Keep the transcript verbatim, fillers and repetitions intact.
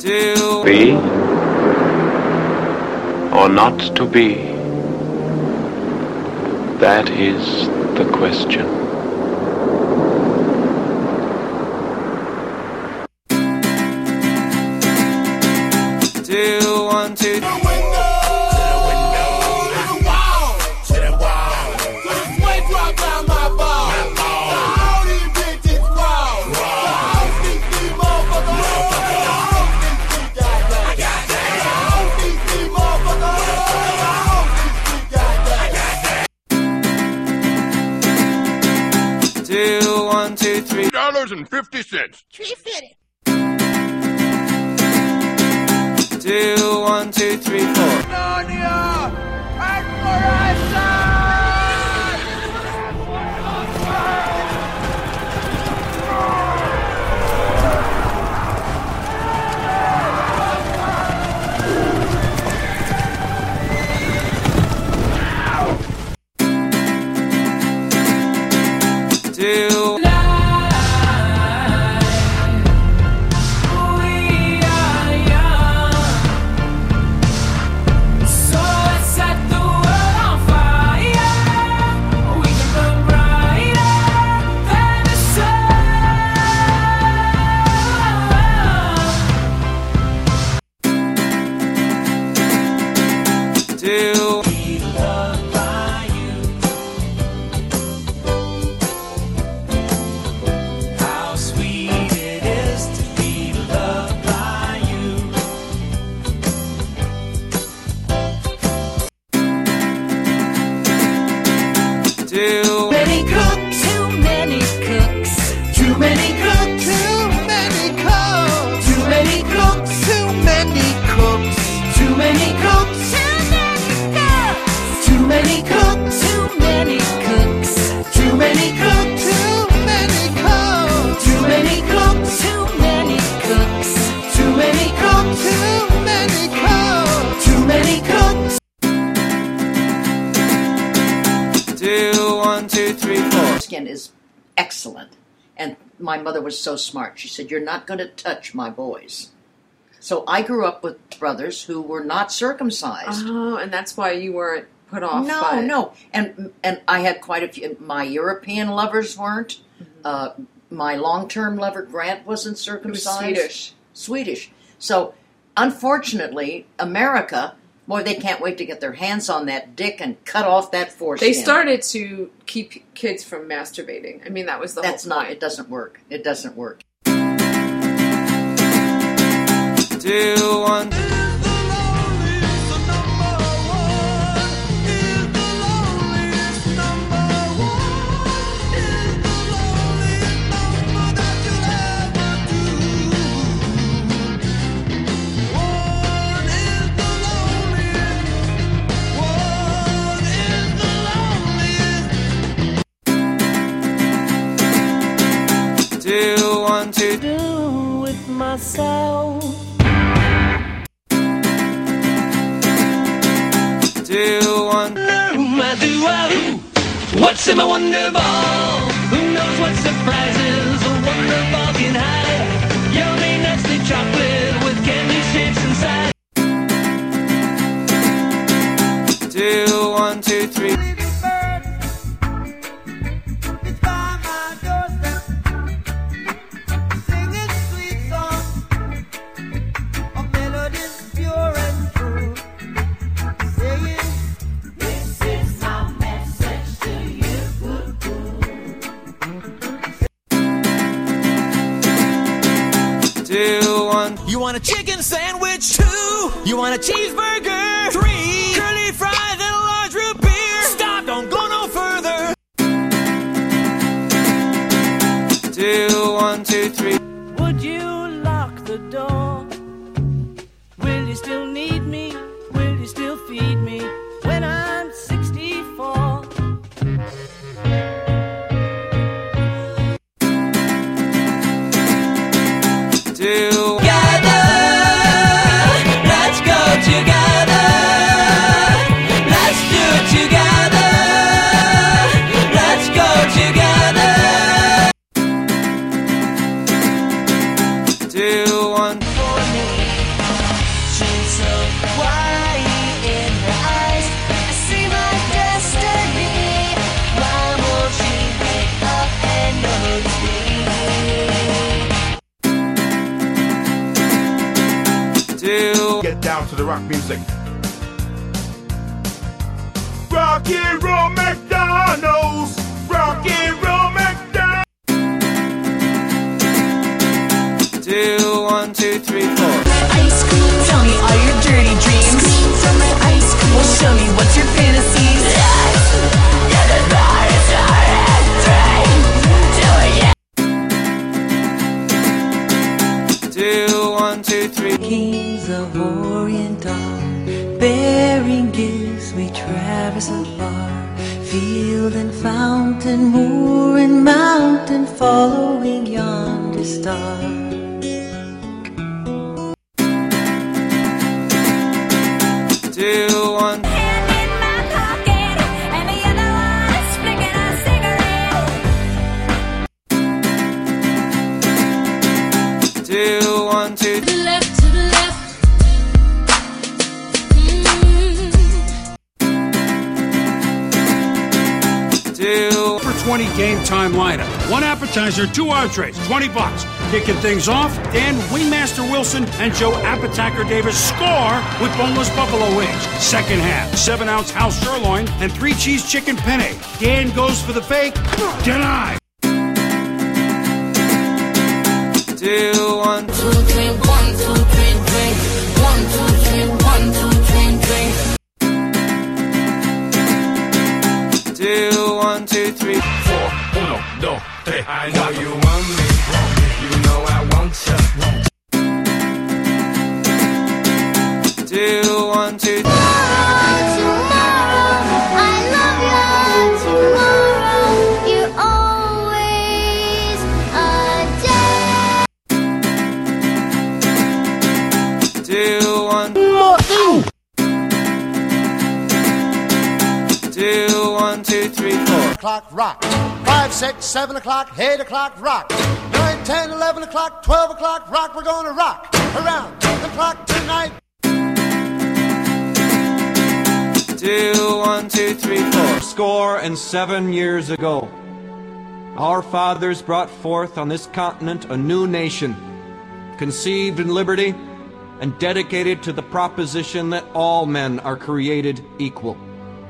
Do Be or not to be? That is the question. do one, two, three. Do one, two, three. Dollars and fifty cents. Tree fitted. Do one, two, three, four. Narnia! Admiration! Do do do Many cooks, too many cooks, too many cooks, too many cooks, too many cooks, too many cooks, too many cooks, too many cooks, too many cooks, too many cooks, too many cooks, too many cooks, too many cooks, too many cooks, too many cooks, too many cooks. do one, two, three, four. Skin is excellent. And my mother was so smart. She said, "You're not going to touch my boys." So I grew up with brothers who were not circumcised. Oh, and that's why you weren't put off no, by... no. And and I had quite a few. My European lovers weren't. Mm-hmm. Uh, my long-term lover, Grant, wasn't It was circumcised. Swedish. Swedish. So, unfortunately, America, boy, they can't wait to get their hands on that dick and cut off that foreskin. They started to keep kids from masturbating. I mean, that was the That's whole not, point. it doesn't work. It doesn't work. Do one. Do one, two, Do with myself. do one. My do-wah, what's in my wonder ball? Who knows what surprises a wonder ball can hide? Yummy nasty chocolate with candy shapes inside. Do one, two, three. Do one. You want a chicken sandwich? Two. You want a cheeseburger? Three. Curly fries and a large root beer. Stop, don't go no further. Do one, two, three. Would you lock the door? Will you still need me? Will you still feed me when I'm sixty-four? Do Together, let's go together. Let's do it together. Let's go together. do one. For me. Why in her eyes I see my destiny? Why won't she wake up and notice me? Do Get down to the rock music. Rock and roll McDonald's. Rock and roll McDonald's. do one, two, three, four. Ice cream, tell me all your dirty dreams. From my ice cream, well, show me what's your fantasies. Do one, two, three. Kings of Orient are bearing gifts. We traverse afar, field and fountain, moor and mountain, following yonder star. Do one. Hand in my pocket, and the other one's flicking a cigarette. Do one, two, To the left, to the left. Mm. do. For twenty game time lineup. One appetizer, two entrees, twenty bucks. Kicking things off, Dan Wingmaster Wilson and Joe Appetizer Davis score with boneless buffalo wings. Second half, seven ounce house sirloin and three cheese chicken penne. Dan goes for the fake. Denied. Do one. Two, three, one, two, three, drink. One, two, three, one, two, three, drink. Do one, two, three. Four, uno, dos, tres. I know you want me. You know I want ya. Do one, two, three. Do one. Do one, two, three, four. O'clock rock. Five, six, seven o'clock, eight o'clock rock. Nine, ten, eleven o'clock, twelve o'clock rock. We're gonna rock around the clock tonight. Do one, two, three, four. Score and seven years ago, our fathers brought forth on this continent a new nation, conceived in liberty and dedicated to the proposition that all men are created equal.